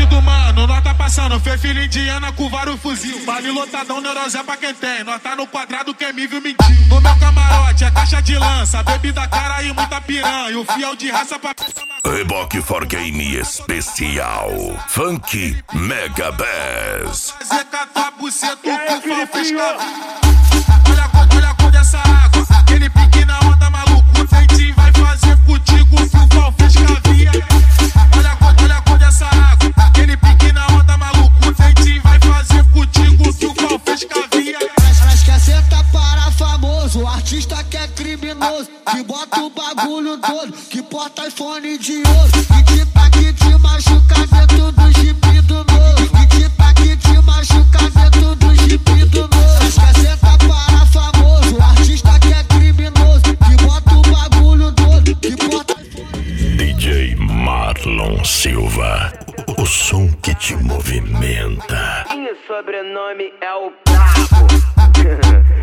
bonde do mano, nós tá passando. Fê filho indiana com vários fuzil. Vale lotadão, neurose é pra quem tem. Nós tá no quadrado, quem me viu mentiu. No meu camarote é caixa de lança, bebida cara e muita piranha. E o fiel de raça pra pensar. Reboque for Game especial Funk Mega Bass. Fazer catar buceta, o que o Fal fez olha a cor dessa água. Aquele pique na onda maluco. O dentinho vai fazer contigo o que o Fal fez cavia. Olha a cor dessa água. Aquele pique na onda maluco. O dentinho vai fazer contigo o que o Fal fez cavia. Elas quer sentar para famoso, o artista que é criminoso, que bota o bagulho todo, que porta iPhone de ouro, que te machuca dentro do jipe do novo, que te machuca dentro do jipe do novo. Elas quer sentar para famoso, o artista que é criminoso, que bota o bagulho todo, que porta... DJ Marlon Silva, o som que te movimenta. E o sobrenome é o Brabo.